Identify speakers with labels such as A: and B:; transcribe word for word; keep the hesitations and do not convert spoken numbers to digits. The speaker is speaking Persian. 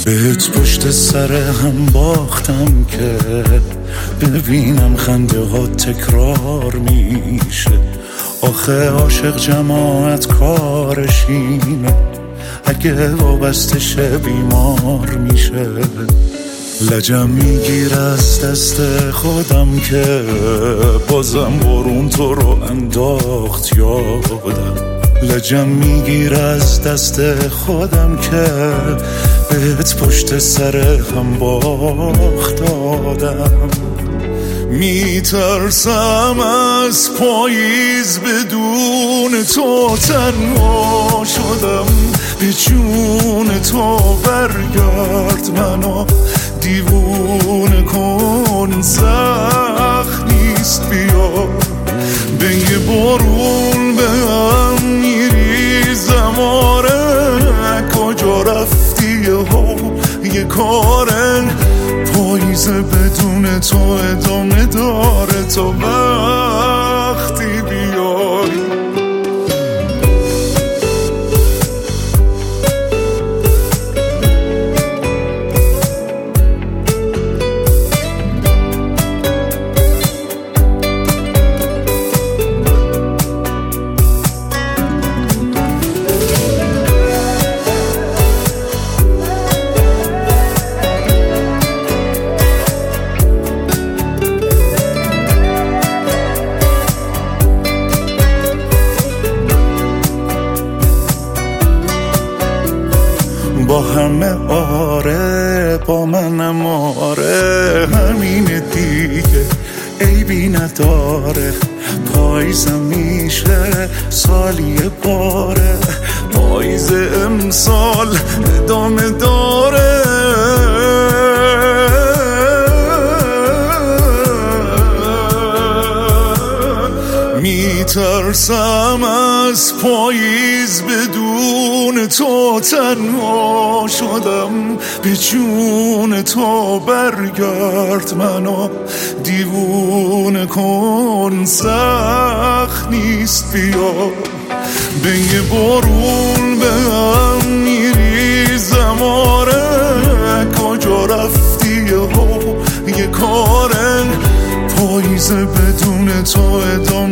A: بهت پشت سر هم باختم که ببینم خنده ها تکرار میشه. آخه عاشق جماعت کارش اینه، اگه وابسته شه بیمار میشه. لجم میگیر از دست خودم که بازم بارون تو رو انداخت یادم. لجم میگیر از دست خودم که بهت پشت سر هم باخت دادم. میترسم از پاییز بدون تو تنها شدم، به جون تو برگرد منو دیوونه کن، سخت نیست بیا. به یه بارون به هم میریزم، آره کجا رفتی ها یه کارن. پاییز بدون تو ادامه داره تا وقتی بیای. با همه آره، با منم آره، همینه دیگه عیبی نداره. پاییزم میشه سالی باره، پاییز امسال ادامه داره. میترسم از پاییز بدون تو تنها شدم، به جون تو برگرد منو دیوونه کن، سخت نیست بیا. به یه بارون به هم میریزم، آره کجا رفتی ها یه کارن. پاییز بدون تو ادامه